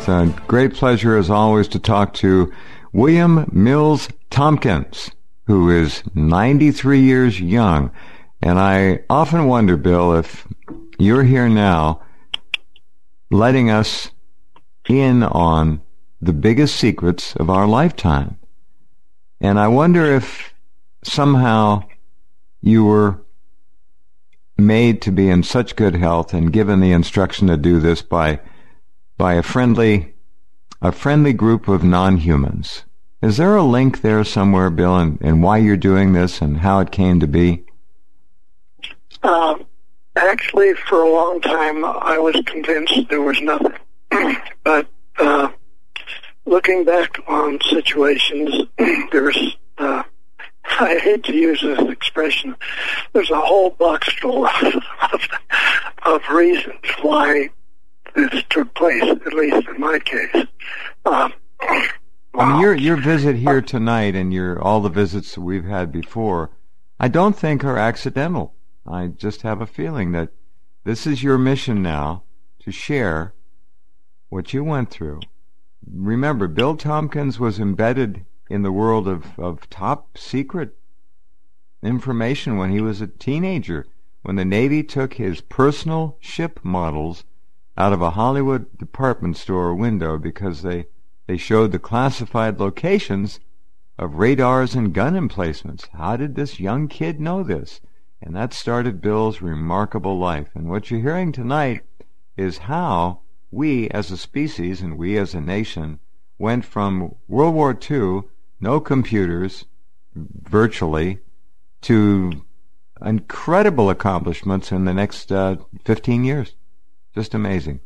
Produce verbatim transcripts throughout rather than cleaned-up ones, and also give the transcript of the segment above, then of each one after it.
a great pleasure, as always, to talk to William Mills Tompkins, who is ninety-three years young. And I often wonder, Bill, if you're here now letting us in on the biggest secrets of our lifetime. And I wonder if somehow you were made to be in such good health and given the instruction to do this by by a friendly a friendly group of non-humans. Is there a link there somewhere, Bill, and, and why you're doing this and how it came to be? Um, actually, for a long time, I was convinced there was nothing. But uh, looking back on situations, there's, uh, I hate to use this expression, there's a whole box full of, of, of reasons why this took place, at least in my case. Um, I mean, your your visit here tonight and your all the visits we've had before, I don't think are accidental. I just have a feeling that this is your mission now, to share what you went through. Remember, Bill Tompkins was embedded in the world of, of top secret information when he was a teenager, when the Navy took his personal ship models out of a Hollywood department store window because they, they showed the classified locations of radars and gun emplacements. How did this young kid know this? And that started Bill's remarkable life. And what you're hearing tonight is how we as a species and we as a nation went from World War Two, no computers, virtually, to incredible accomplishments in the next uh, fifteen years. Just amazing.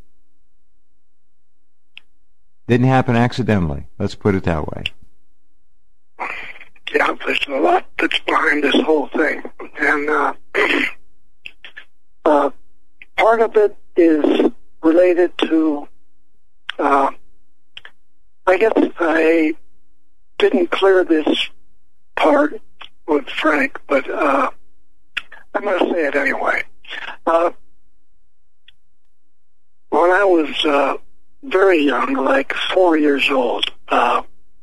Didn't happen accidentally. Let's put it that way. Yeah, there's a lot that's behind this whole thing. And uh, uh, part of it is related to, uh, I guess I didn't clear this part with Frank, but uh, I'm going to say it anyway. Uh, when I was uh, very young, like four years old, uh,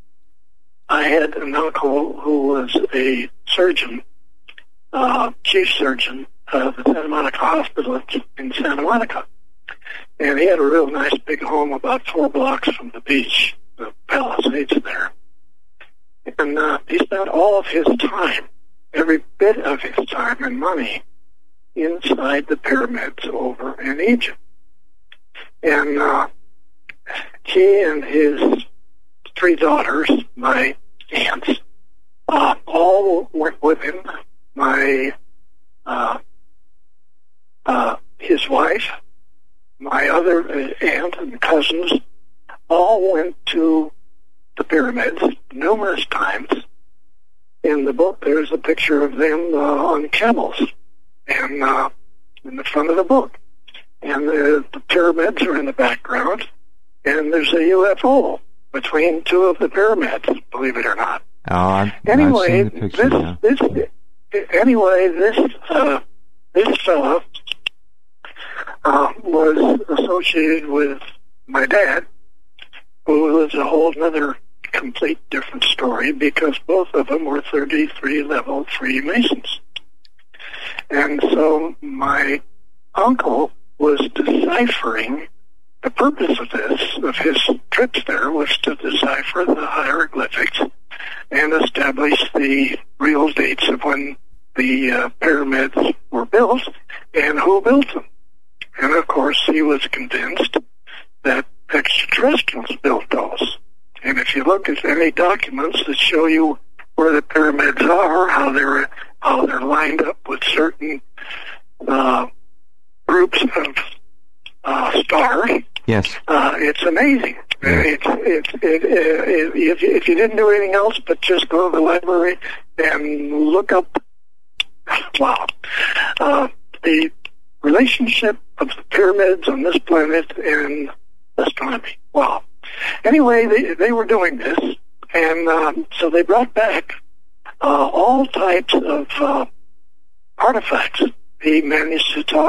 I had an uncle who was a surgeon, uh, chief surgeon of the Santa Monica Hospital in Santa Monica. And he had a real nice big home about four blocks from the beach, the Palisades there. And uh, he spent all of his time, every bit of his time and money, inside the pyramids over in Egypt. And uh, he and his three daughters, my aunts, uh, all went with him. My, uh, uh, his wife, my other aunt and cousins, all went to the pyramids numerous times. In the book, there's a picture of them uh, on camels, and uh, in the front of the book. And the, the pyramids are in the background, and there's a U F O between two of the pyramids, believe it or not. Oh, I've, anyway, I've seen the picture, this, yeah. this, anyway, this, uh, this fellow uh, was associated with my dad, who was a whole other complete different story because both of them were thirty-three level Freemasons. And so my uncle was deciphering. The purpose of this, of his trips there, was to decipher the hieroglyphics and establish the real dates of when the uh, pyramids were built and who built them. And of course, he was convinced that extraterrestrials built those. And if you look at any documents that show you where the pyramids are, how they're how they're lined up with certain uh, groups of uh, stars, yes, uh, it's amazing. Yeah. It's it's it, it, it, if if you didn't do anything else but just go to the library and look up, wow, uh, the relationship of the pyramids on this planet and astronomy. Wow. Anyway, they, they were doing this, and um, so they brought back uh, all types of uh, artifacts. He managed to talk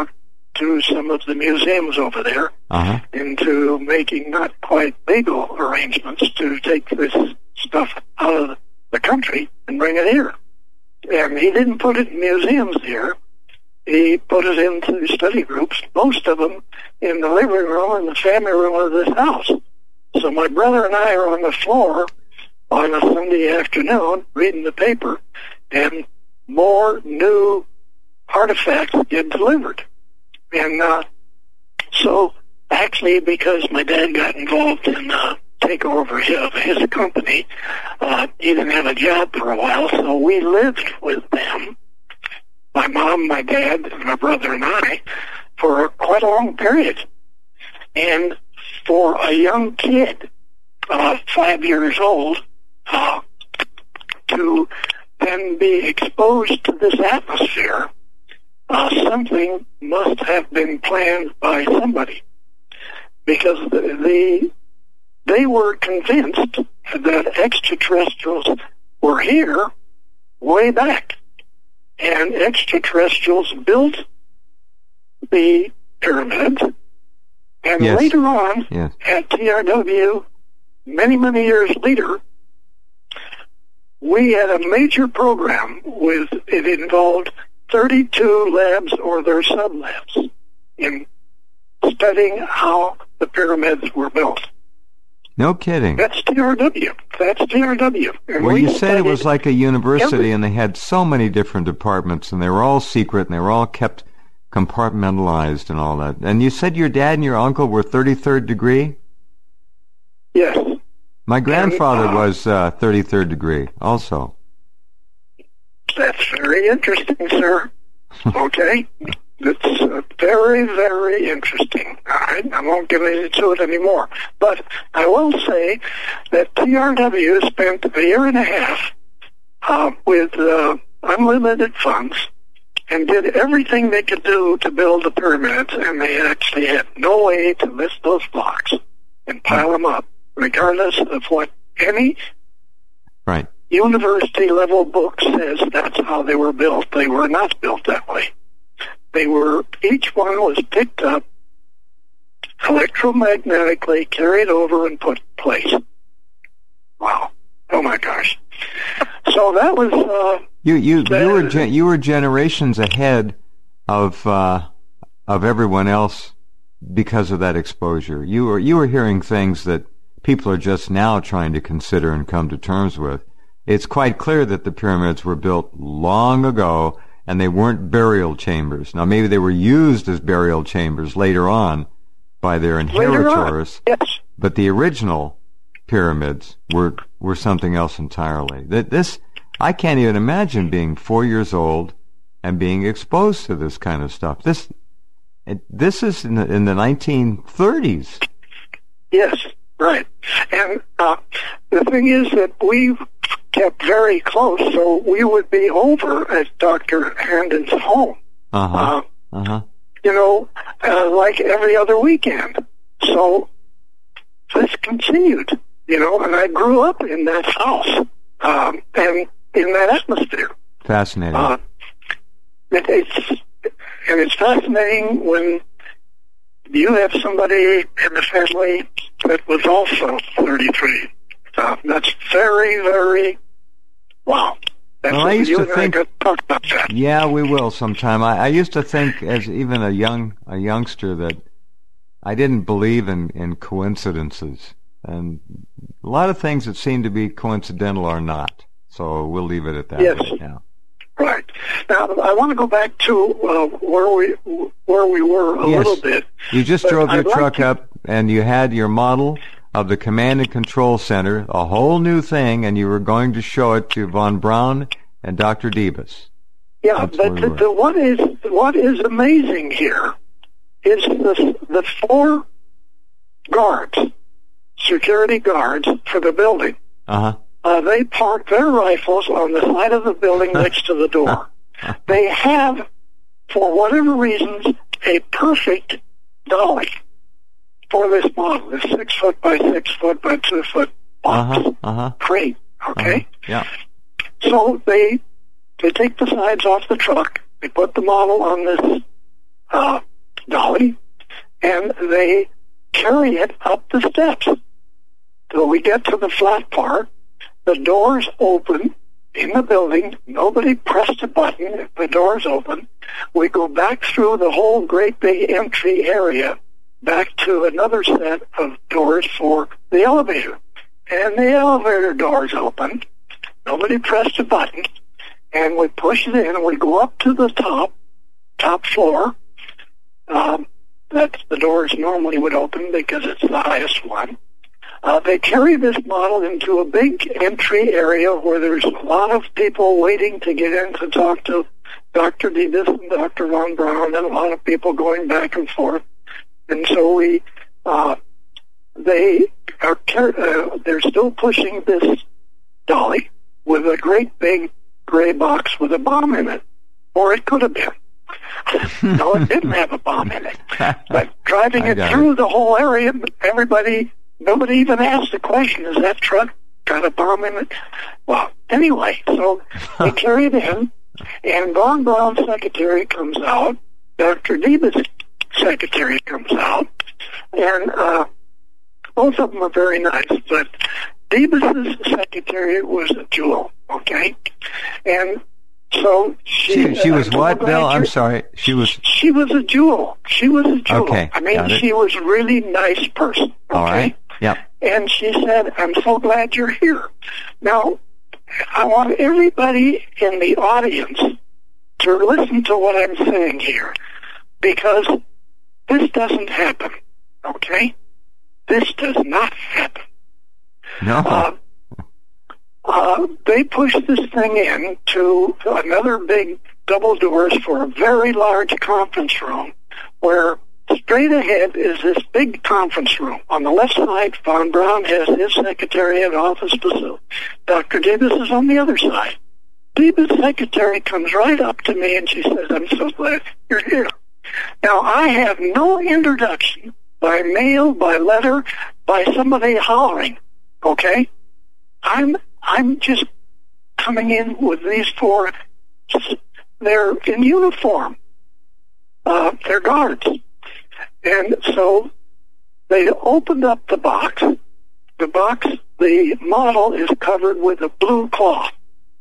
to some of the museums over there uh-huh. into making not quite legal arrangements to take this stuff out of the country and bring it here. And he didn't put it in museums here. He put it into study groups, most of them in the living room and the family room of this house. So my brother and I are on the floor on a Sunday afternoon reading the paper, and more new artifacts get delivered. And uh, so actually, because my dad got involved in uh, takeover of his company, uh, he didn't have a job for a while, so we lived with them, my mom, my dad, and my brother and I, for quite a long period. And for a young kid, uh, five years old, uh, to then be exposed to this atmosphere, uh, something must have been planned by somebody, because the, the they were convinced that extraterrestrials were here way back, and extraterrestrials built the pyramids, and yes. later on, yes. at T R W, many, many years later, we had a major program with, it involved thirty-two labs or their sub-labs in studying how the pyramids were built. No kidding. That's T R W. That's T R W. And well, we you said it was like a university, every, and they had so many different departments, and they were all secret, and they were all kept compartmentalized and all that. And you said your dad and your uncle were thirty-third degree? Yes. My grandfather and, uh, was uh, thirty-third degree also. That's very interesting, sir. Okay? It's uh, very, very interesting. All right? I won't get into it anymore. But I will say that T R W spent a year and a half uh, with uh, unlimited funds and did everything they could do to build the pyramids, and they actually had no way to lift those blocks and pile them up, regardless of what any right. university-level book says that's how they were built. They were not built that way. They were, each one was picked up, electromagnetically carried over and put in place. Wow. Oh my gosh. So that was, uh, You you that, you were gen- you were generations ahead of uh, of everyone else because of that exposure. You were you were hearing things that people are just now trying to consider and come to terms with. It's quite clear that the pyramids were built long ago, and they weren't burial chambers. Now, maybe they were used as burial chambers later on by their inheritors, yes. But the original pyramids were were something else entirely. That this. I can't even imagine being four years old and being exposed to this kind of stuff. This, it, this is in the, in the nineteen thirties. Yes, right. And uh, the thing is that we kept very close, so we would be over at Doctor Handon's home. Uh-huh. Uh, uh-huh. You know, uh, like every other weekend. So this continued, you know, and I grew up in that house. Um, and in that atmosphere. Fascinating. Uh, it, it's, and it's fascinating when you have somebody in the family that was also thirty-three. Uh, that's very, very, wow. That's well, what I used you to and think, I could talk about that. Yeah, we will sometime. I, I used to think, as even a young a youngster, that I didn't believe in, in coincidences. And a lot of things that seem to be coincidental are not. So we'll leave it at that yes. right now. Right. Now, I want to go back to uh, where we where we were a yes. little bit. You just drove your I'd like truck to... up, and you had your model of the Command and Control Center, a whole new thing, and you were going to show it to Von Braun and Doctor Debus. Yeah, That's but we the, the, what is what is amazing here is the the four guards, security guards for the building. Uh-huh. Uh, they park their rifles on the side of the building next to the door. They have, for whatever reasons, a perfect dolly for this model, this six foot by six foot by two foot box uh-huh. Uh-huh. crate. Okay, uh-huh. Yeah. So they they take the sides off the truck. They put the model on this uh, dolly, and they carry it up the steps. So we get to the flat part, the doors open in the building, nobody pressed a button, the doors open. We go back through the whole great big entry area, back to another set of doors for the elevator. And the elevator doors open, nobody pressed a button, and we push it in, and we go up to the top, top floor. Um, that's the doors normally would open because it's the highest one. Uh, they carry this model into a big entry area where there's a lot of people waiting to get in to talk to Doctor Debus and Doctor Von Braun, and a lot of people going back and forth. And so we, uh, they are, uh, they're still pushing this dolly with a great big gray box with a bomb in it, or it could have been. No, it didn't have a bomb in it. But driving it through it. the whole area, everybody, nobody even asked the question, is that truck got a bomb in it? Well, anyway, so they carry it in, and Von Braun's secretary comes out, Doctor Debus' secretary comes out, and uh, both of them are very nice, but Debus's secretary was a jewel, okay? And so she... She, she was uh, what, Bill? I'm sorry. She was... She was a jewel. She was a jewel. Okay, I mean, she was a really nice person, okay? All right, yep. And she said, I'm so glad you're here. Now, I want everybody in the audience to listen to what I'm saying here, because this doesn't happen, okay? This does not happen. No. Uh, uh, they push this thing in to another big double doors for a very large conference room where straight ahead is this big conference room. On the left side, Von Braun has his secretary and office facility. Doctor Debus is on the other side. Debus' secretary comes right up to me and she says, I'm so glad you're here. Now, I have no introduction by mail, by letter, by somebody hollering, okay? I'm I'm just coming in with these four. They're in uniform. Uh, they're guards. And so they opened up the box. The box, the model is covered with a blue cloth.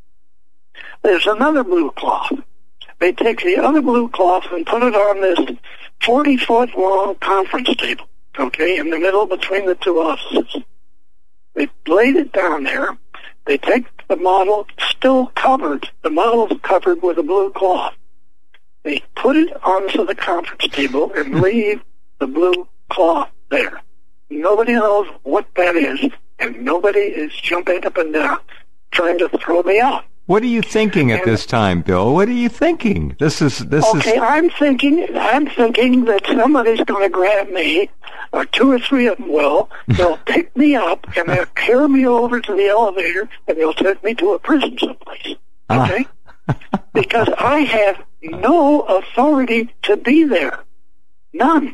There's another blue cloth. They take the other blue cloth and put it on this forty-foot long conference table, okay, in the middle between the two offices. They laid it down there. They take the model, still covered, the model's covered with a blue cloth. They put it onto the conference table and leave the blue cloth there. Nobody knows what that is, and nobody is jumping up and down trying to throw me out. What are you thinking at and, this time, Bill? What are you thinking? This is this okay, is. Okay, I'm thinking. I'm thinking that somebody's going to grab me, or two or three of them will. They'll pick me up and they'll carry me over to the elevator, and they'll take me to a prison someplace. Okay, ah. Because I have no authority to be there. None.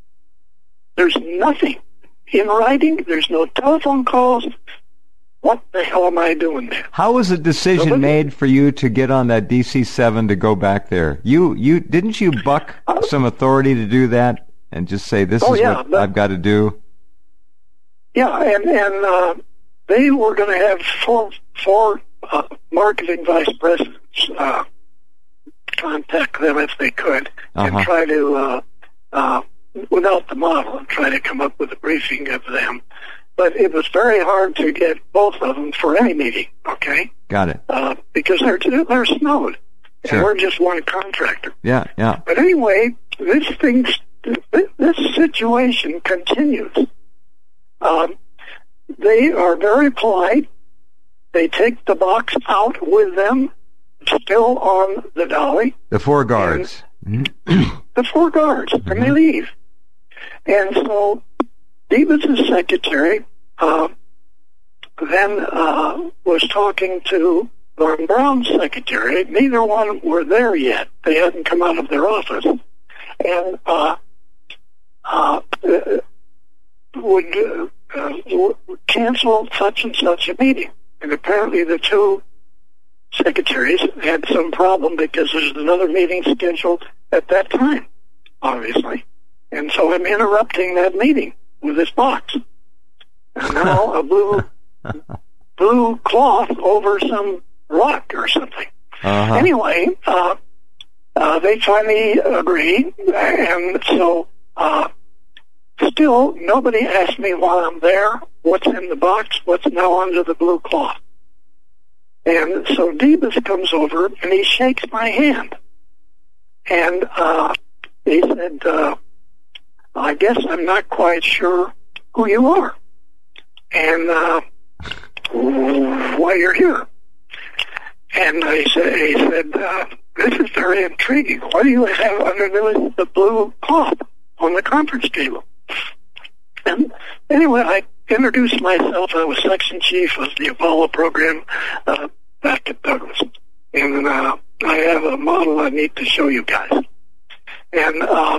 There's nothing in writing. There's no telephone calls. What the hell am I doing there? How was a decision Nobody? made for you to get on that D C seven to go back there? You, you didn't you buck uh, some authority to do that and just say this oh, is yeah, what but, I've got to do? Yeah, and and uh, they were going to have four four uh, marketing vice presidents uh, contact them if they could uh-huh. and try to uh, uh, without the model and try to come up with a briefing of them. But it was very hard to get both of them for any meeting, okay? Got it. Uh, because they're, they're snowed. Sure. And we're just one contractor. Yeah, yeah. But anyway, this thing, this situation continues. Um, they are very polite. They take the box out with them, still on the dolly. The four guards. The four guards, mm-hmm. and they leave. And so Debus' secretary uh, then uh, was talking to Von Braun's secretary. Neither one were there yet. They hadn't come out of their office. And uh, uh, would uh, uh, cancel such and such a meeting. And apparently the two secretaries had some problem because there's another meeting scheduled at that time. obviously. And so I'm interrupting that meeting with this box. And now a blue blue cloth over some rock or something. Uh-huh. Anyway, uh, uh, they finally agree, and so uh, still nobody asked me while I'm there what's in the box, what's now under the blue cloth. And so Debus comes over, and he shakes my hand. And uh, he said, uh, I guess I'm not quite sure who you are and uh, why you're here. And I said, he said, uh, this is very intriguing. What do you have underneath the blue cloth on the conference table? And anyway, I introduced myself. I was section chief of the Apollo program uh, back at Douglas. And uh, I have a model I need to show you guys. And uh,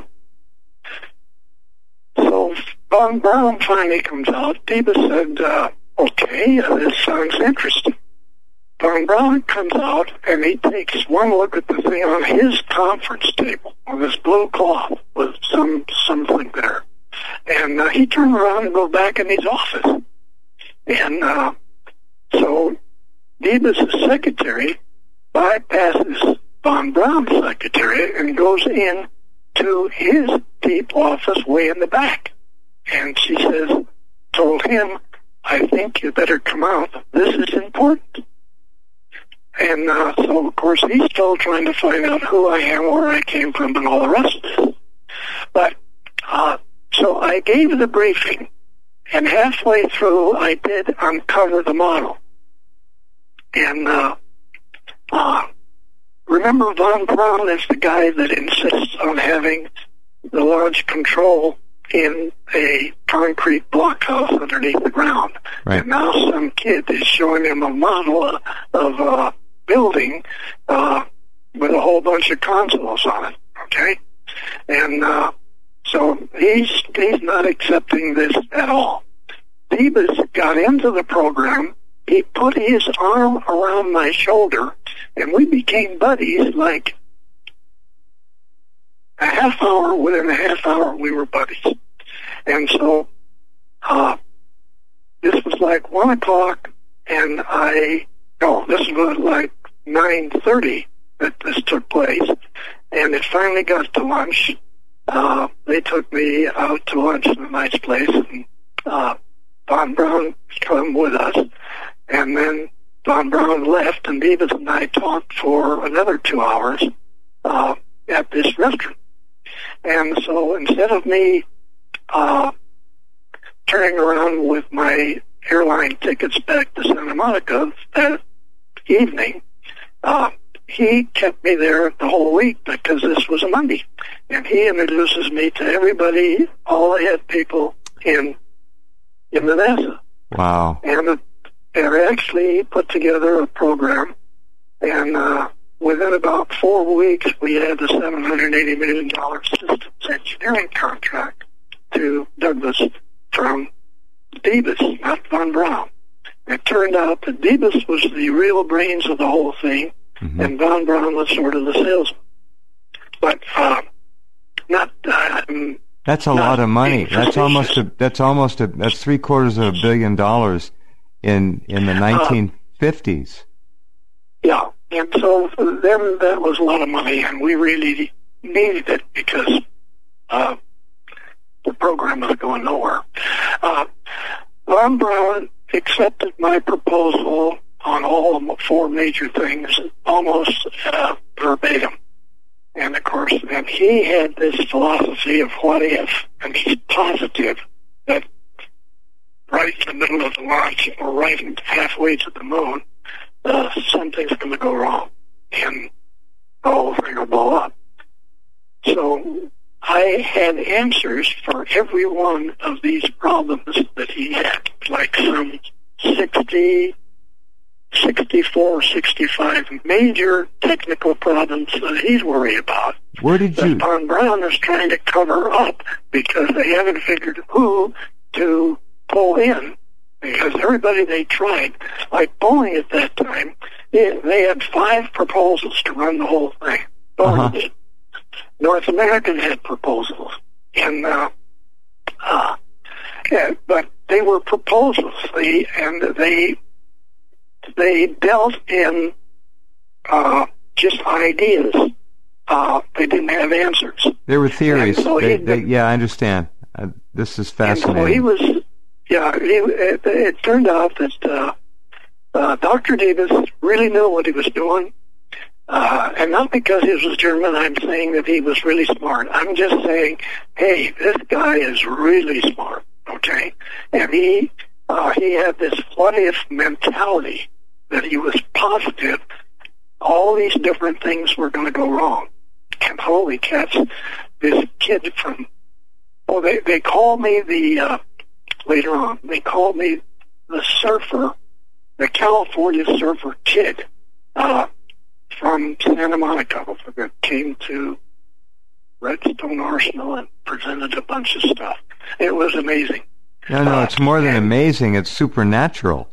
so Von Braun finally comes out. Debus said, uh, okay, uh, this sounds interesting. Von Braun comes out, and he takes one look at the thing on his conference table, on this blue cloth with some something there. And uh, he turned around and goes back in his office. And uh, so Debus' secretary bypasses Von Braun's secretary and goes in to his deep office way in the back. And she says, told him, I think you better come out. This is important. And uh, so, of course, he's still trying to find out who I am, where I came from, and all the rest of this. But, uh, so I gave the briefing, and halfway through, I did uncover the model. And, uh, uh, remember, Von Braun is the guy that insists on having the launch control in a concrete blockhouse underneath the ground. Right. And now some kid is showing him a model of a building uh, with a whole bunch of consoles on it, okay? And uh, so he's, he's not accepting this at all. Debus got into the program. He put his arm around my shoulder, and we became buddies like a half hour, within a half hour, we were buddies. And so, uh, this was like one o'clock, and I, no, this was like nine thirty that this took place, and it finally got to lunch. Uh, they took me out to lunch in a nice place, and, uh, Von Braun came with us, and then Von Braun left, and Debus and I talked for another two hours, uh, at this restaurant. And so instead of me uh, turning around with my airline tickets back to Santa Monica that evening, uh, he kept me there the whole week because this was a Monday. And he introduces me to everybody, all the head people in in the NASA. Wow. And they actually put together a program, and uh, within about four weeks, we had the seven hundred eighty million dollars systems engineering contract to Douglas from Debus, not Von Braun. It turned out that Debus was the real brains of the whole thing, mm-hmm. and Von Braun was sort of the salesman. But uh, not. Uh, that's a not lot of money. That's almost a. That's almost a. That's three quarters of a billion dollars in in the nineteen fifties. Uh, yeah. And so for them, that was a lot of money, and we really needed it because uh, the program was going nowhere. Uh, Von Braun accepted my proposal on all four major things, almost uh, verbatim. And, of course, and he had this philosophy of what if, and he's positive that right in the middle of the launch or right halfway to the moon, Uh, something's going to go wrong, and the whole thing will blow up. So I had answers for every one of these problems that he had, like some sixty, sixty-four, sixty-five major technical problems that he's worried about. Where did you... That Von Braun is trying to cover up because they haven't figured who to pull in. Because everybody they tried, like Boeing at that time, they, they had five proposals to run the whole thing. Boeing uh-huh. did. North American had proposals, and uh, uh, yeah, but they were proposals. They and they they dealt in uh, just ideas. Uh, they didn't have answers. They were theories. So they, they, yeah, I understand. Uh, this is fascinating. And so he was. Yeah, he, it, it turned out that uh, uh, Doctor Davis really knew what he was doing. Uh, and not because he was German, I'm saying that he was really smart. I'm just saying, hey, this guy is really smart, okay? And he, uh, he had this what-if mentality that he was positive all these different things were going to go wrong. And holy cats, this kid from, oh, they, they call me the, uh, later on, they call me the surfer, the California surfer kid, uh, from Santa Monica that came to Redstone Arsenal and presented a bunch of stuff. It was amazing. No, no, uh, it's more than and, amazing. It's supernatural.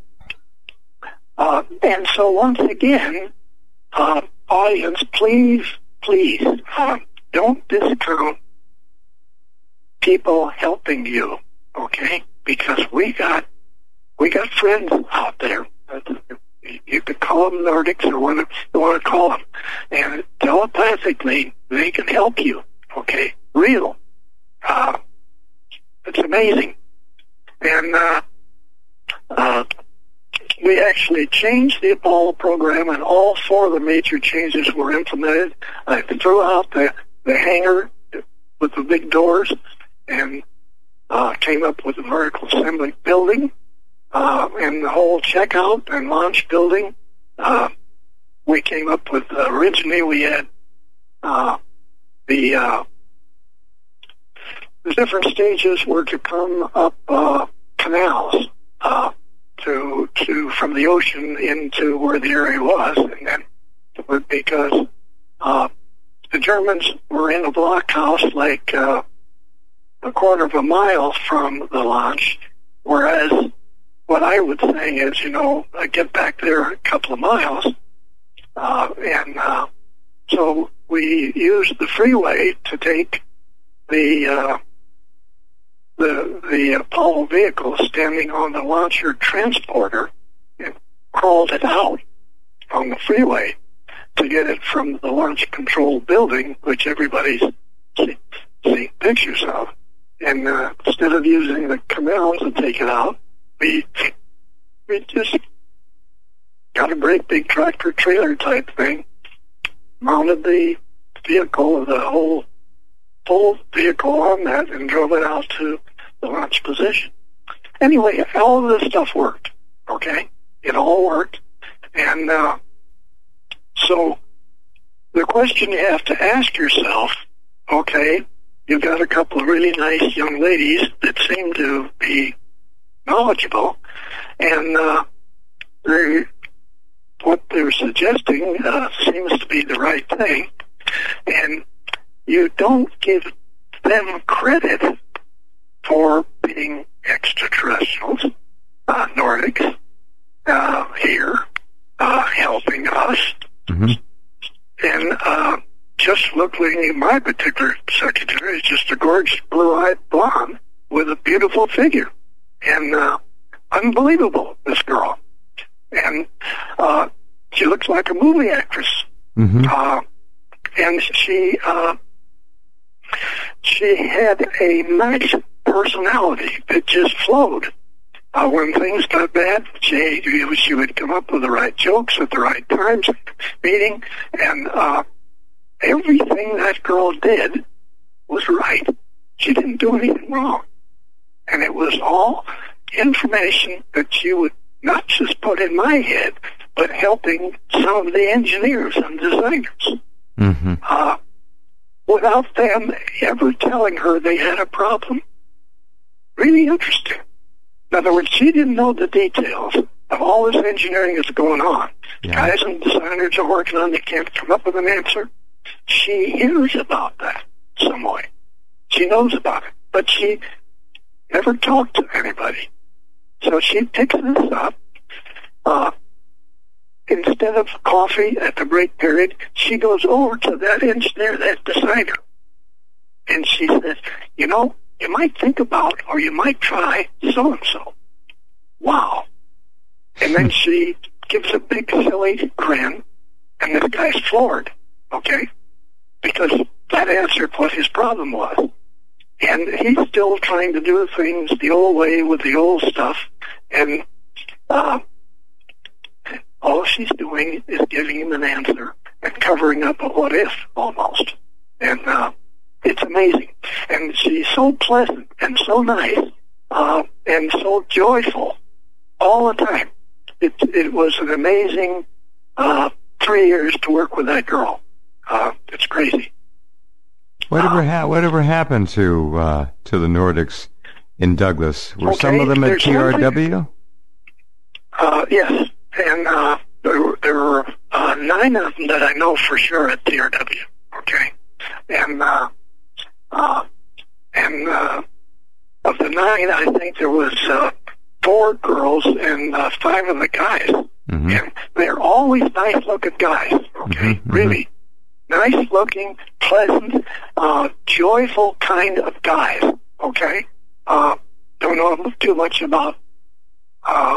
Uh, and so once again, uh, audience, please, please, uh, don't discount people helping you, okay? Because we got, we got friends out there. You could call them Nordics or whatever you want to call them. And telepathically, they can help you, okay? Real. Uh, it's amazing. And uh, uh, we actually changed the Apollo program, and all four of the major changes were implemented. I threw out the, the hangar with the big doors and uh, came up with a vertical assembly building. Uh, and the whole checkout and launch building, uh, we came up with, uh, originally we had, uh, the, uh, the different stages were to come up, uh, canals, uh, to, to, from the ocean into where the area was, and then, because, uh, the Germans were in a blockhouse like, uh, a quarter of a mile from the launch, whereas what I would say is, you know, I get back there a couple of miles, uh, and uh, so we used the freeway to take the uh, the the Apollo vehicle standing on the launcher transporter and crawled it out on the freeway to get it from the launch control building, which everybody's see, seen pictures of. And uh, instead of using the canals to take it out, We, we just got a great big tractor trailer type thing, mounted the vehicle, the whole full vehicle on that, and drove it out to the launch position. Anyway, all of this stuff worked, okay? It all worked. And uh, so the question you have to ask yourself, okay, you've got a couple of really nice young ladies that seem to be knowledgeable, and uh, they, what they're suggesting uh, seems to be the right thing, and you don't give them credit for being extraterrestrials, uh, Nordics, uh, here, uh, helping us, mm-hmm. and uh, just look like my particular secretary is just a gorgeous blue-eyed blonde with a beautiful figure. And uh, unbelievable, this girl. And uh, she looks like a movie actress. Mm-hmm. Uh, and she uh, she had a nice personality that just flowed. Uh, when things got bad, she, she would come up with the right jokes at the right times, meeting, and uh, everything that girl did was right. She didn't do anything wrong. And it was all information that you would not just put in my head, but helping some of the engineers and designers. Mm-hmm. Uh, without them ever telling her they had a problem. Really interesting. In other words, she didn't know the details of all this engineering that's going on. Yeah. Guys and designers are working on, they can't come up with an answer. She hears about that some way. She knows about it. But she never talked to anybody. So she picks this up. Uh, instead of coffee at the break period, she goes over to that engineer, that designer, And she says, you know, you might think about, or you might try so-and-so. Wow. And then she gives a big silly grin, and this guy's floored, okay? Because that answered what his problem was. And he's still trying to do things the old way with the old stuff, and uh, all she's doing is giving him an answer and covering up a what if, almost. And uh, it's amazing. And she's so pleasant and so nice uh, and so joyful all the time. It, it was an amazing uh, three years to work with that girl. Uh, it's crazy. Whatever, ha- whatever happened to uh, to the Nordics in Douglas? Were okay, some of them at T R W? Uh, yes, and uh, there, were, there were uh, nine of them that I know for sure at T R W. Okay, and uh, uh, and uh, of the nine, I think there was uh, four girls and uh, five of the guys, mm-hmm. and they're always nice-looking guys. Okay, mm-hmm, really. Mm-hmm. Nice-looking, pleasant, uh, joyful kind of guys, okay? Uh, don't know too much about uh,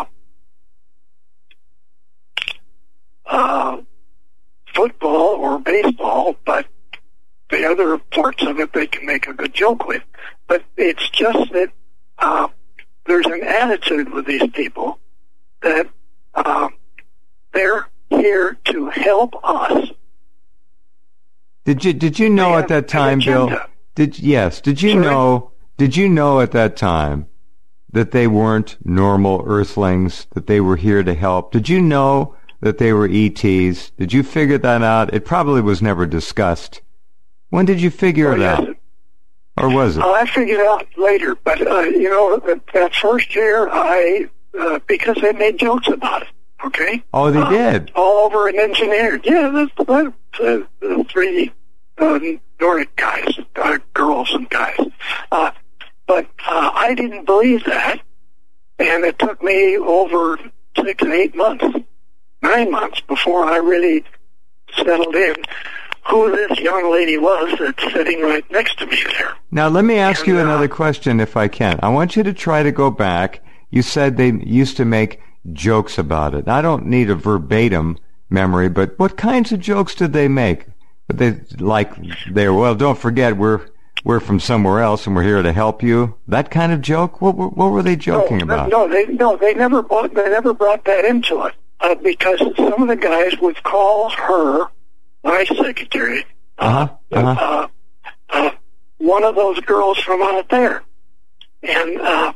uh, football or baseball, but the other parts of it they can make a good joke with. But it's just that uh, there's an attitude with these people that uh, they're here to help us. Did you did you know at that time, Bill? Did yes? Did you Sorry? know? Did you know at that time that they weren't normal Earthlings? That they were here to help? Did you know that they were E Ts? Did you figure that out? It probably was never discussed. When did you figure well, it yes, out? Or was it? Uh, I figured it out later, but uh, you know that, that first year, I uh, because they made jokes about it. Okay. Oh, they uh, did. All over an engineer. Yeah, that's the, the, the three uh, Nordic guys, uh, girls and guys. Uh, but uh, I didn't believe that, and it took me over six and eight months, nine months before I really settled in who this young lady was that's sitting right next to me there. Now, let me ask and, you uh, another question, if I can. I want you to try to go back. You said they used to make jokes about it. I don't need a verbatim memory, but what kinds of jokes did they make? But they like they well, don't forget we're we're from somewhere else and we're here to help you. That kind of joke. What were, what were they joking no, about? No, they no they never brought, they never brought that into it uh, because some of the guys would call her my secretary. Uh-huh. Uh-huh. Uh, uh, one of those girls from out there, and. Uh,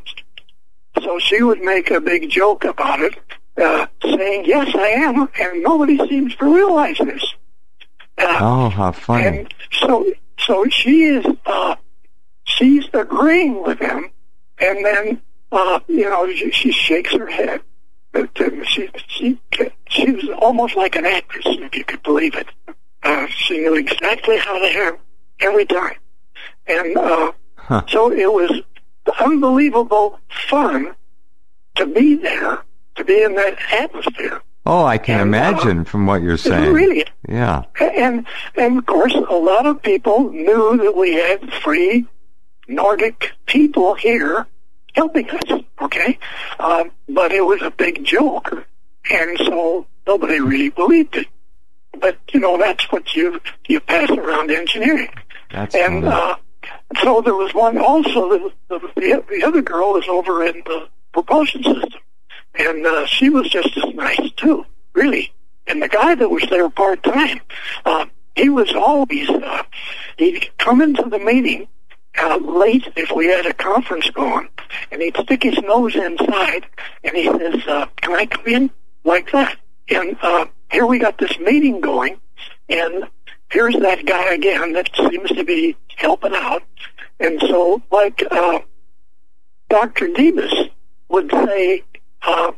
So she would make a big joke about it, uh, saying, yes, I am, and nobody seems to realize this. Uh, oh, how funny. And so, so she is, uh, she's agreeing with him, and then, uh, you know, she, she shakes her head. But, uh, she, she, she was almost like an actress, if you could believe it. Uh, she knew exactly how to have every time. And, uh, huh. so it was unbelievable fun to be there, to be in that atmosphere. Oh, I can and, imagine uh, from what you're saying. Really. Yeah. And, and of course, a lot of people knew that we had free Nordic people here helping us, okay? Uh, but it was a big joke, and so nobody really believed it. But, you know, that's what you, you pass around engineering. That's and, funny. uh, So there was one also, the, the, the other girl was over in the propulsion system, and uh, she was just as nice too, really. And the guy that was there part-time, uh, he was always, uh, he'd come into the meeting uh, late if we had a conference going, and he'd stick his nose inside, and he says, uh, can I come in? Like that. And uh, here we got this meeting going, and here's that guy again that seems to be helping out. And so, like uh, Doctor Debus would say, uh,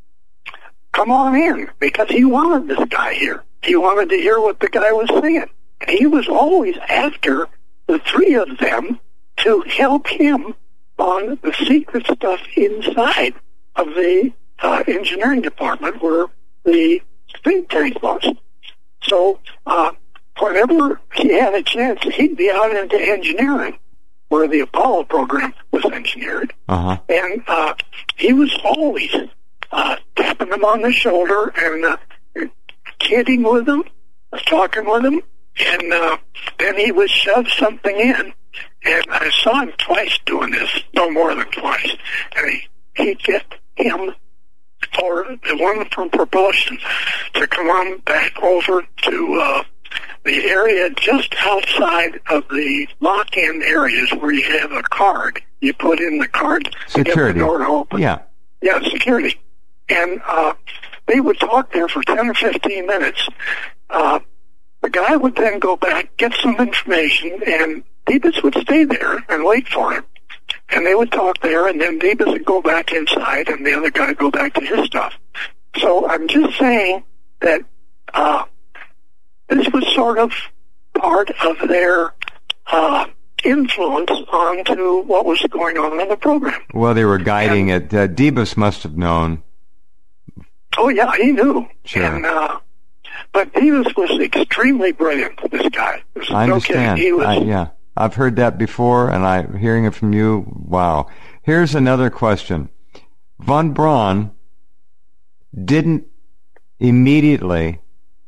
come on in, because he wanted this guy here. He wanted to hear what the guy was saying. And he was always after the three of them to help him on the secret stuff inside of the uh, engineering department where the think tank was. So, uh, whenever he had a chance, he'd be out into engineering, where the Apollo program was engineered. Uh-huh. And uh, he was always uh, tapping them on the shoulder and uh, kidding with them, talking with them, and uh, then he would shove something in. And I saw him twice doing this, no more than twice. And he, he'd get him, or the one from propulsion, to come on back over to uh, the area just outside of the lock-in areas where you have a card. You put in the card security. to get the door to open. Yeah. Yeah, security. And uh, they would talk there for ten or fifteen minutes. Uh, the guy would then go back, get some information, and Debus would stay there and wait for him. And they would talk there, and then Debus would go back inside, and the other guy would go back to his stuff. So I'm just saying that uh, this was sort of part of their uh, influence onto what was going on in the program. Well, they were guiding and, it. Uh, Debus must have known. Oh, yeah, he knew. Sure. And, uh, but Debus was extremely brilliant, this guy. I no understand. He was, I, yeah. I've heard that before, and I'm hearing it from you. Wow. Here's another question. Von Braun didn't immediately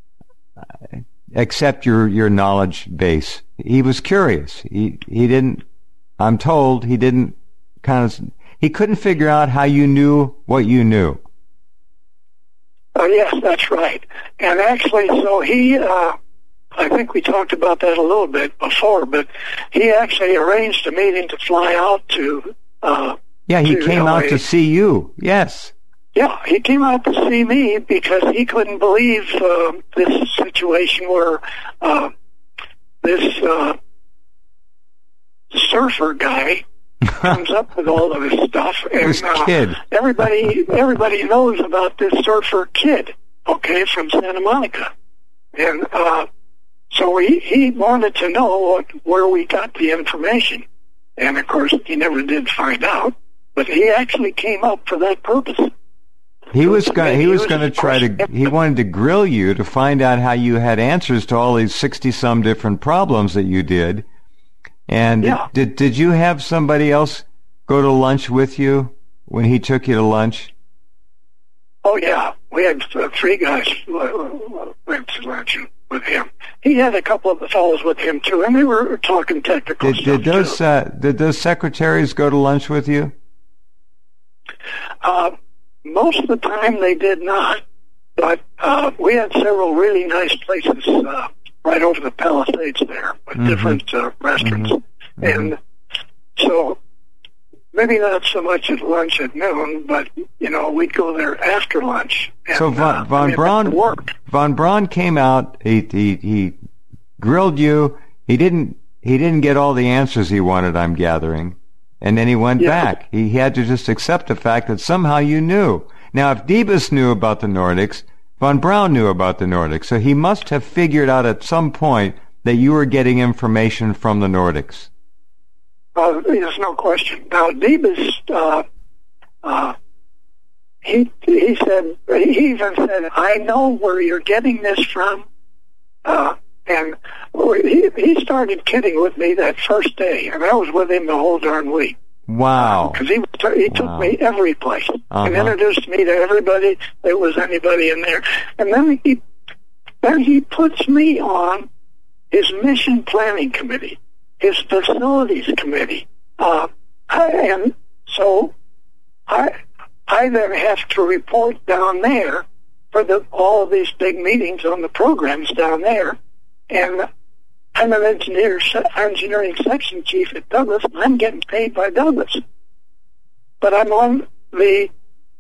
accept your, your knowledge base. He was curious. He, he didn't, I'm told, he didn't kind of, he couldn't figure out how you knew what you knew. Oh, yes, that's right. And actually, so he, uh, I think we talked about that a little bit before, but he actually arranged a meeting to fly out to, uh, yeah, he to came L A. out to see you. Yes. Yeah, he came out to see me because he couldn't believe uh, this situation where uh, this uh, surfer guy comes up with all of his stuff, and this kid. Uh, everybody everybody knows about this surfer kid, okay, from Santa Monica, and uh, so he he wanted to know what, where we got the information, and of course he never did find out, but he actually came up for that purpose. He was going. He was going to try to. He wanted to grill you to find out how you had answers to all these sixty-some different problems that you did. And yeah. did did you have somebody else go to lunch with you when he took you to lunch? Oh yeah, we had uh, three guys uh, went to lunch with him. He had a couple of the fellows with him too, and they were talking technical did, stuff did those too. Uh, did those secretaries go to lunch with you? Uh, most of the time they did not, but uh, we had several really nice places uh, right over the Palisades there with mm-hmm. different uh, restaurants. Mm-hmm. And so maybe not so much at lunch at noon, but, you know, we'd go there after lunch. And, so Von, uh, Von I mean, Braun work. Von Braun came out, he, he, he grilled you, he didn't, he didn't get all the answers he wanted, I'm gathering. And then he went yeah. back. He had to just accept the fact that somehow you knew. Now, if Debus knew about the Nordics, Von Braun knew about the Nordics. So he must have figured out at some point that you were getting information from the Nordics. Uh, there's no question. Now, Debus, uh, uh, he, he said, he even said, I know where you're getting this from. Uh, And he, he started kidding with me that first day, and I was with him the whole darn week. Wow. Because he, he took wow. me every place uh-huh. and introduced me to everybody. There was anybody in there. And then he, then he puts me on his mission planning committee, his facilities committee. Uh, and so I, I then have to report down there for the, all of these big meetings on the programs down there. And I'm an engineer, engineering section chief at Douglas, and I'm getting paid by Douglas. But I'm on the...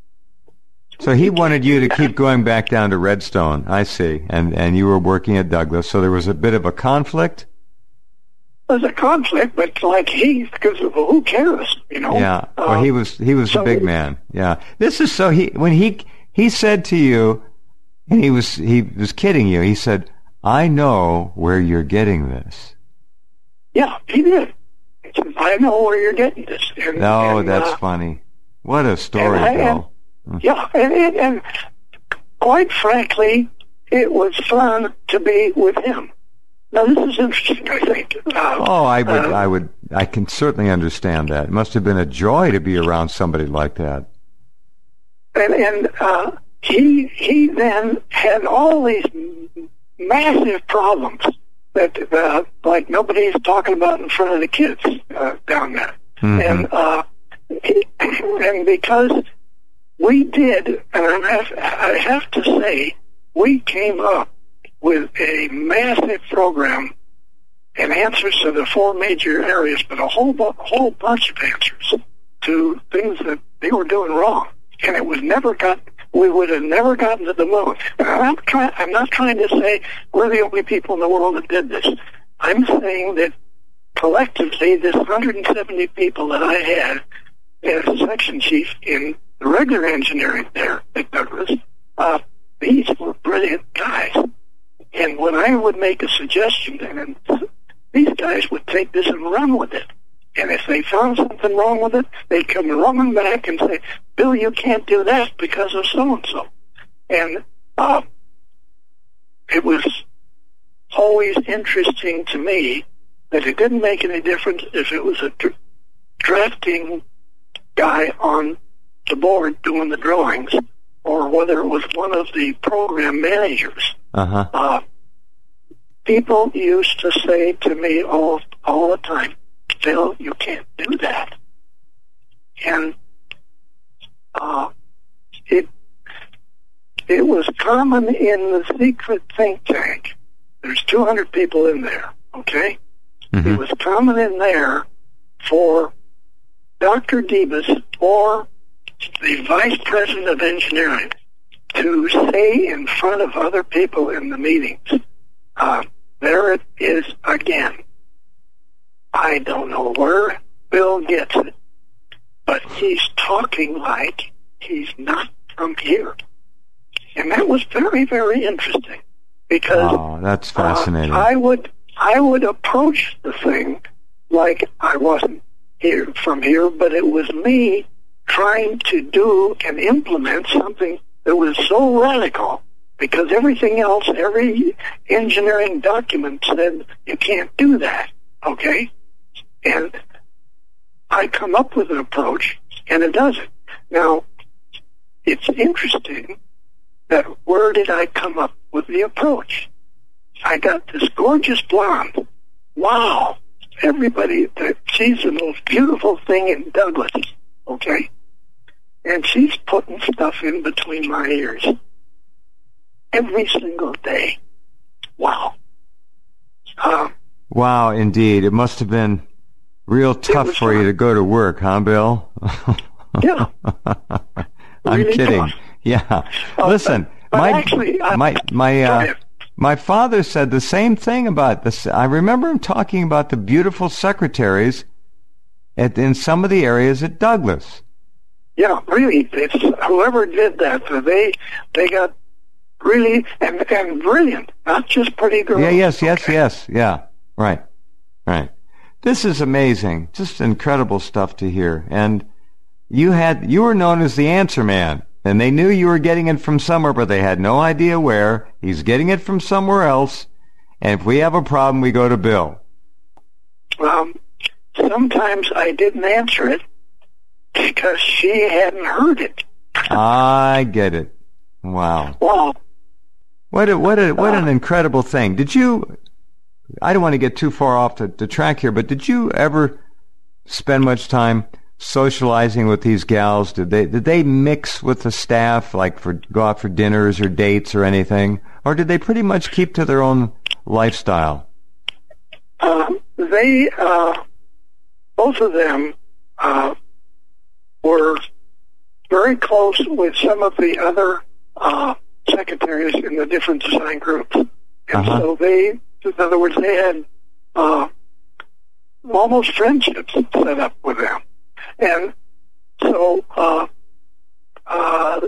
So he wanted you to keep going back down to Redstone, I see, and and you were working at Douglas, so there was a bit of a conflict? There's a conflict, but like he, because well, who cares, you know? Yeah, well, uh, he was he was so a big he, man, yeah. This is so, he when he he said to you, and he was he was kidding you, he said, I know where you're getting this. Yeah, he did. He said, I know where you're getting this. And, no, and, that's uh, funny. What a story, and I, Bill. And, yeah, and, and, and quite frankly, it was fun to be with him. Now, this is interesting, I think. Uh, oh, I would, uh, I would, I can certainly understand that. It must have been a joy to be around somebody like that. And, and uh, he he then had all these massive problems that, uh, like, nobody's talking about in front of the kids uh, down there. Mm-hmm. And uh, and because we did, and I have, I have to say, we came up with a massive program and answers to the four major areas, but a whole bu- whole bunch of answers to things that they were doing wrong, and it was never got. We would have never gotten to the moon. And I'm not trying. I'm not trying to say we're the only people in the world that did this. I'm saying that collectively, this one hundred seventy people that I had as a section chief in the regular engineering there at Douglas, uh, these were brilliant guys. And when I would make a suggestion, and these guys would take this and run with it. And if they found something wrong with it, they'd come running back and say, Bill, you can't do that because of so-and-so. And uh, it was always interesting to me that it didn't make any difference if it was a dr- drafting guy on the board doing the drawings or whether it was one of the program managers. Uh-huh. Uh, people used to say to me all all the time, Phil, you can't do that. And uh, it it was common in the secret think tank. There's two hundred people in there, okay? Mm-hmm. It was common in there for Doctor Debus or the vice president of engineering to say in front of other people in the meetings, uh, there it is again. I don't know where Bill gets it, but he's talking like he's not from here. And that was very, very interesting because oh, that's fascinating. Uh, I would I would approach the thing like I wasn't here from here, but it was me trying to do and implement something that was so radical because everything else, every engineering document said you can't do that, okay? And I come up with an approach, and it does it. Now, it's interesting that where did I come up with the approach? I got this gorgeous blonde. Wow. Everybody, she's the most beautiful thing in Douglas, okay? And she's putting stuff in between my ears every single day. Wow. Uh, wow, indeed. It must have been real tough for you to go to work, huh, Bill? Yeah. I'm really kidding. tough. Yeah. Uh, Listen, but, but my, actually, uh, my, my, uh, my father said the same thing about this. I remember him talking about the beautiful secretaries at, in some of the areas at Douglas. Yeah, really. It's, whoever did that, they they got really and and brilliant, not just pretty girls. Yeah, yes, yes, okay. yes. Yeah, right, right. This is amazing. Just incredible stuff to hear. And you had you were known as the answer man, and they knew you were getting it from somewhere, but they had no idea where. He's getting it from somewhere else. And if we have a problem, we go to Bill. Um, sometimes I didn't answer it because she hadn't heard it. I get it. Wow. Well, what a, what a, what an uh, incredible thing. Did you, I don't want to get too far off the, the track here, but did you ever spend much time socializing with these gals? Did they, did they mix with the staff, like for, go out for dinners or dates or anything? Or did they pretty much keep to their own lifestyle? uh, they, uh, both of them, uh, were very close with some of the other uh, secretaries in the different design groups. And uh-huh. so they, in other words, they had uh, almost friendships set up with them. And so, uh, uh,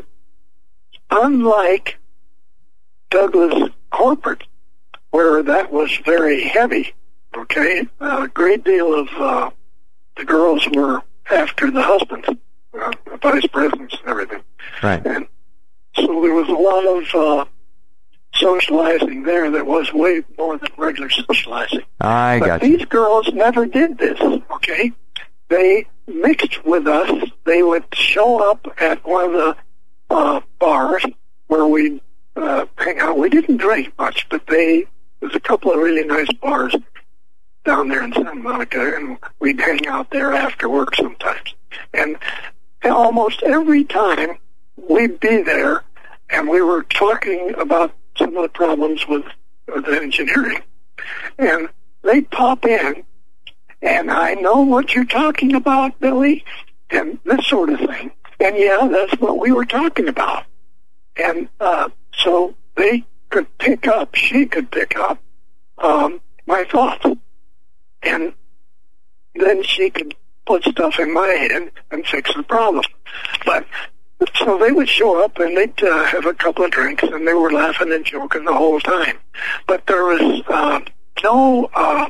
unlike Douglas Corporate, where that was very heavy, okay, a great deal of uh, the girls were after the husbands, uh, the vice presidents and everything. Right. And so there was a lot of uh, socializing there that was way more than regular socializing. I but got you. These girls never did this, okay? They mixed with us. They would show up at one of the uh, bars where we'd uh, hang out. We didn't drink much, but they there's a couple of really nice bars down there in Santa Monica, and we'd hang out there after work sometimes. And almost every time we'd be there, and we were talking about some of the problems with, with engineering, and they'd pop in, and I know what you're talking about, Billy, and this sort of thing. And yeah, that's what we were talking about. And uh, so they could pick up, she could pick up um, my thoughts. And then she could put stuff in my head and fix the problem. But so they would show up and they'd uh, have a couple of drinks, and they were laughing and joking the whole time. But there was uh, no uh,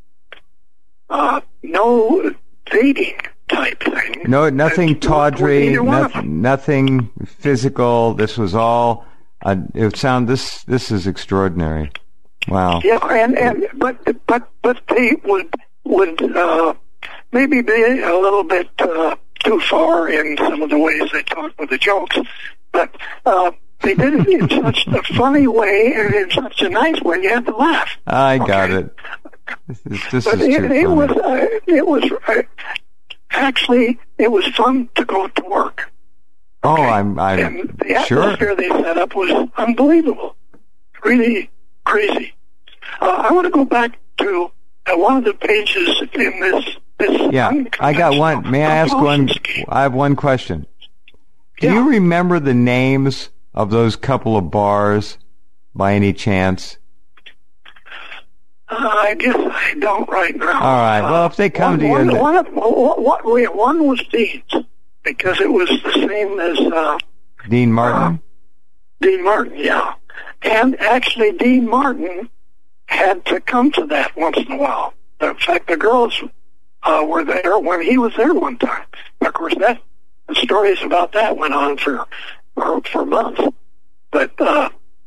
uh, no dating type thing. No, nothing tawdry, nothing, nothing physical. This was all. Uh, it sound this. This is extraordinary. Wow. Yeah, and, and but but but they would would uh, maybe be a little bit uh, too far in some of the ways they talked with the jokes, but uh, they did it in such a funny way and in such a nice way you had to laugh. I okay? got it. This is, this but is it, too it funny. was uh, it was uh, actually it was fun to go to work. Oh, okay? I'm I'm and the sure. atmosphere they set up was unbelievable, really crazy. Uh, I want to go back to uh, one of the pages in this. this Yeah, I got one. May I ask one? Scheme. I have one question. Do Yeah. you remember the names of those couple of bars by any chance? Uh, I guess I don't right now. All right. Well, if they come one, to you, one, and one, of- one, one, wait, one was Dean's because it was the same as uh, Dean Martin. Dean Martin. Yeah, and actually Dean Martin had to come to that once in a while. In fact, the girls uh, were there when he was there one time. Of course, that the stories about that went on for for, for months. But uh,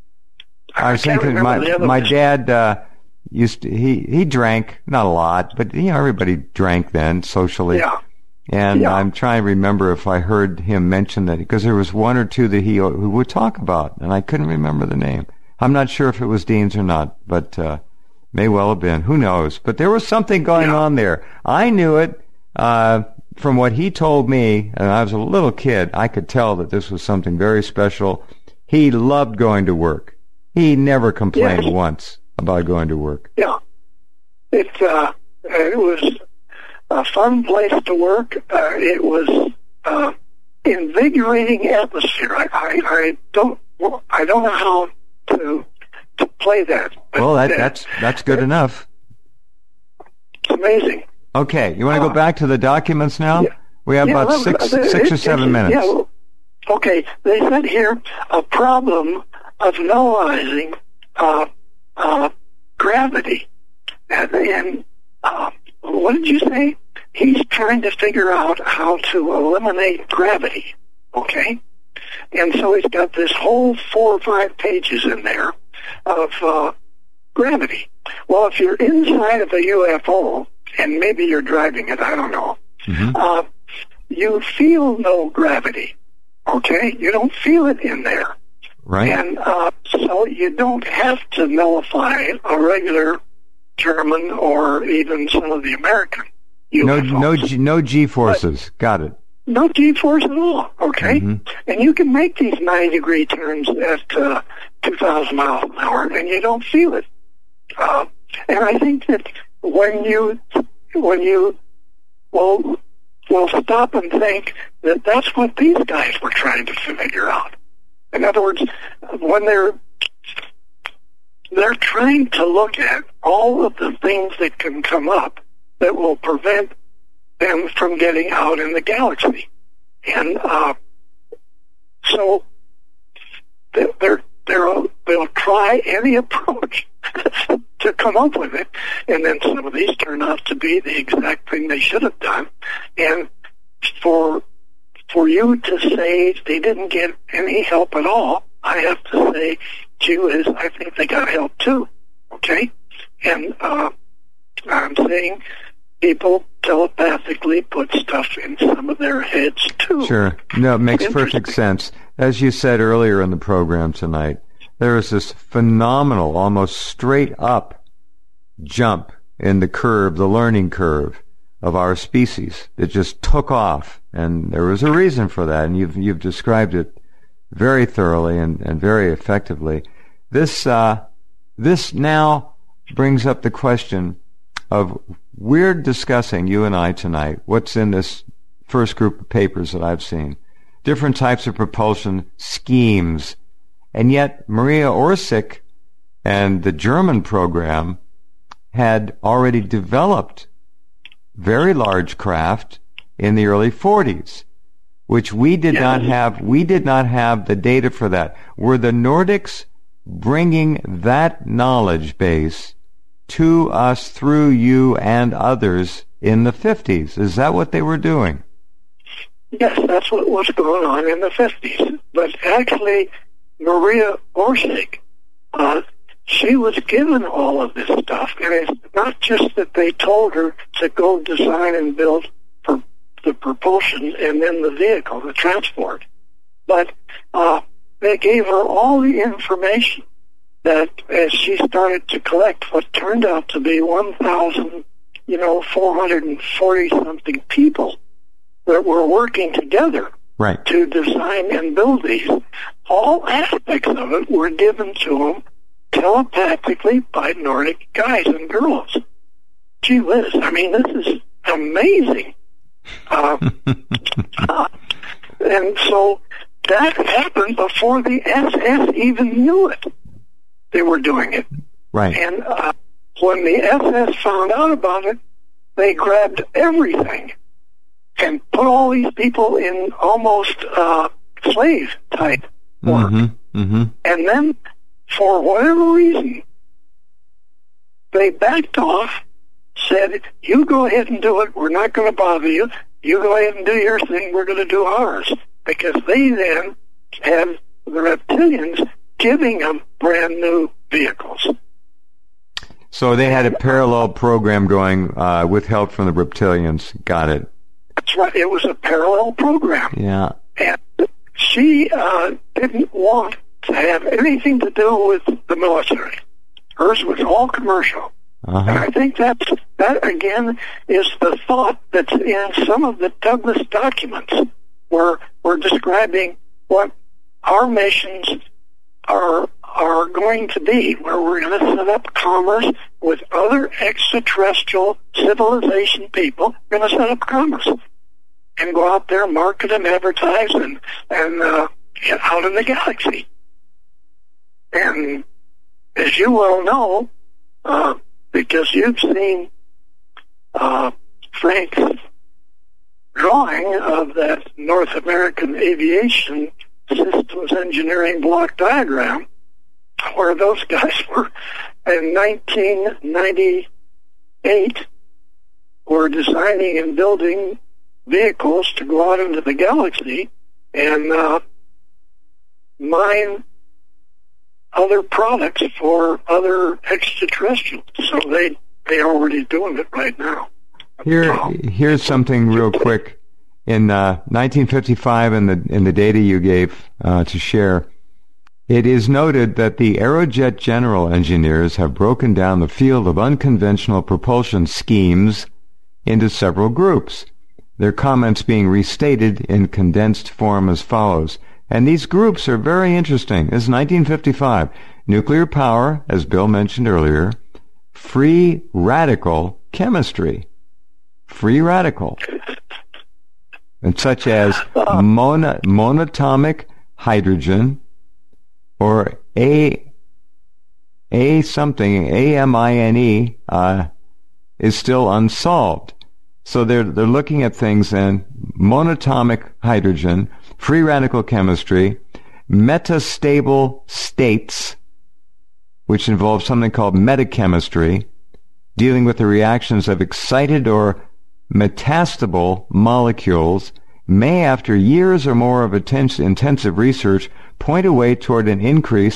I was can't thinking remember the my other my ones. dad uh, used to, he he drank, not a lot, but you know everybody drank then socially. Yeah. And Yeah. I'm trying to remember if I heard him mention that, because there was one or two that he who would talk about, and I couldn't remember the name. I'm not sure if it was Dean's or not, but uh, may well have been. Who knows? But there was something going Yeah. on there. I knew it uh, from what he told me, and I was a little kid. I could tell that this was something very special. He loved going to work. He never complained Yes. once about going to work. Yeah, it uh, it was a fun place to work. Uh, it was uh, invigorating atmosphere. I, I, I don't well, I don't know how to to play that. But Well, that, uh, that's that's good enough. it's amazing. Okay, you want to Uh, go back to the documents now? yeah. We have Yeah, about well, six uh, six it- or seven it- minutes. Yeah, well, okay, they said here a problem of analyzing uh, uh, gravity. And, and uh, what did you say? He's trying to figure out how to eliminate gravity, okay? And so he's got this whole four or five pages in there of uh, gravity. Well, if you're inside of a U F O, and maybe you're driving it, I don't know, Mhm. uh, you feel no gravity, okay? You don't feel it in there. Right? And uh, so you don't have to nullify a regular German or even some of the American U No, F Os. no, G, no G forces. Got it. No G-force at all, okay? Mhm. And you can make these ninety-degree turns at uh, two thousand miles an hour, and you don't feel it. Uh, and I think that when you when you will will stop and think that that's what these guys were trying to figure out. In other words, when they're they're trying to look at all of the things that can come up that will prevent them from getting out in the galaxy, and uh, so they're they're they'll, they'll try any approach to come up with it, and then some of these turn out to be the exact thing they should have done, and for for you to say they didn't get any help at all, I have to say gee whiz, I think they got help too. Okay? And uh, I'm saying people telepathically put stuff in some of their heads too. Sure. No, it makes perfect sense. As you said earlier in the program tonight, there is this phenomenal, almost straight up jump in the curve, the learning curve of our species. It just took off, and there was a reason for that, and you've you've described it very thoroughly and, and very effectively. This uh, this now brings up the question of, we're discussing, you and I tonight, what's in this first group of papers that I've seen, different types of propulsion schemes, and yet Maria Orsic and the German program had already developed very large craft in the early forties, which we did not have. We did not have the data for that. Were the Nordics bringing that knowledge base to us through you and others in the fifties? Is that what they were doing? Yes, that's what was going on in the fifties. But actually, Maria Orsic, uh, she was given all of this stuff, and it's not just that they told her to go design and build for the propulsion and then the vehicle, the transport, but uh, they gave her all the information that, as she started to collect what turned out to be one thousand, you know, four hundred forty something people that were working together right. to design and build these. All aspects of it were given to them telepathically by Nordic guys and girls. Gee whiz, I mean, this is amazing. Uh, uh, and so that happened before the S S even knew it. They were doing it. Right. And uh, when the S S found out about it, they grabbed everything and put all these people in almost uh, slave-type work. Mm-hmm. Mm-hmm. And then, for whatever reason, they backed off, said, you go ahead and do it, we're not going to bother you, you go ahead and do your thing, we're going to do ours. Because they then had the reptilians giving them brand new vehicles. So they had a parallel program going uh, with help from the reptilians. Got it. That's right. It was a parallel program. Yeah. And she uh, didn't want to have anything to do with the military. Hers was all commercial. Uh-huh. And I think that's, that, again, is the thought that's in some of the Douglas documents, where we're describing what our missions are are going to be, where we're going to set up commerce with other extraterrestrial civilization people. We're going to set up commerce and go out there, market and advertise, and, and uh, get out in the galaxy. And as you well know, uh, because you've seen uh, Frank's drawing of that North American Aviation Systems Engineering block diagram, where those guys were in nineteen ninety-eight were designing and building vehicles to go out into the galaxy and uh, mine other products for other extraterrestrials. So they they are already doing it right now. Here, here's something real quick. In uh, nineteen fifty-five, in the in the data you gave uh, to share, it is noted that the Aerojet General engineers have broken down the field of unconventional propulsion schemes into several groups, their comments being restated in condensed form as follows. And these groups are very interesting. This is nineteen fifty-five. Nuclear power, as Bill mentioned earlier, free radical chemistry. Free radical. And such as mono, monatomic hydrogen, or A, A something, A M I N E, uh, is still unsolved. So they're, they're looking at things in monatomic hydrogen, free radical chemistry, metastable states, which involves something called metachemistry, dealing with the reactions of excited or metastable molecules, may, after years or more of intense, intensive research, point a way toward an increase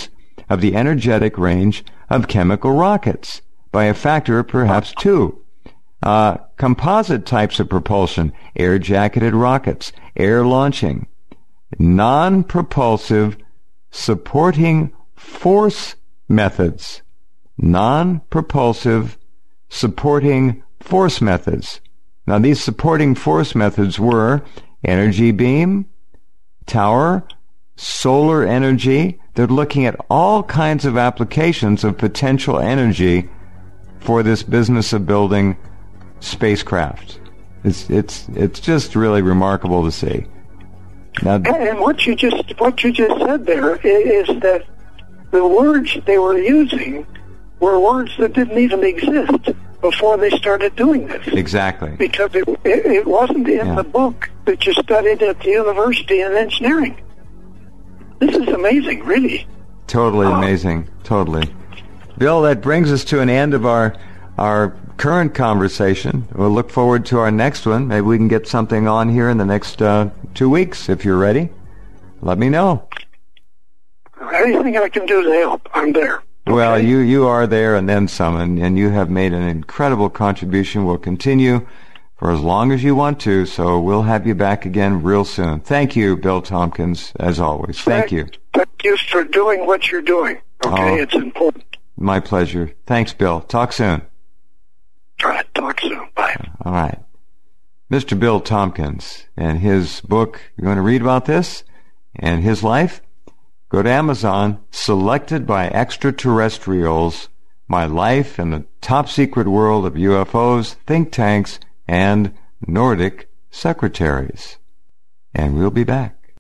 of the energetic range of chemical rockets by a factor of perhaps two. Uh, composite types of propulsion, air-jacketed rockets, air launching, non-propulsive supporting force methods, non-propulsive supporting force methods. Now, these supporting force methods were energy beam, tower, solar energy. They're looking at all kinds of applications of potential energy for this business of building spacecraft. It's it's it's just really remarkable to see. Now, and, and what you just what you just said there is, is that the words they were using were words that didn't even exist before they started doing this. Exactly. Because it it, it wasn't in yeah. the book that you studied at the university in engineering. This is amazing, really. Totally uh, amazing. Totally. Bill, that brings us to an end of our our current conversation. We'll look forward to our next one. Maybe we can get something on here in the next uh, two weeks. If you're ready, let me know. Anything I can do to help, I'm there. Okay? Well, you, you are there and then some, and, and you have made an incredible contribution. We'll continue for as long as you want to, so we'll have you back again real soon. Thank you, Bill Tompkins, as always. Thank, thank you. Thank you for doing what you're doing. Okay, oh, it's important. My pleasure. Thanks, Bill. Talk soon. All right, talk soon. Bye. All right. Mister Bill Tompkins and his book, you want to read about this and his life? Go to Amazon, Selected by Extraterrestrials, My Life in the Top Secret World of U F Os, Think Tanks, and Nordic Secretaries. And we'll be back.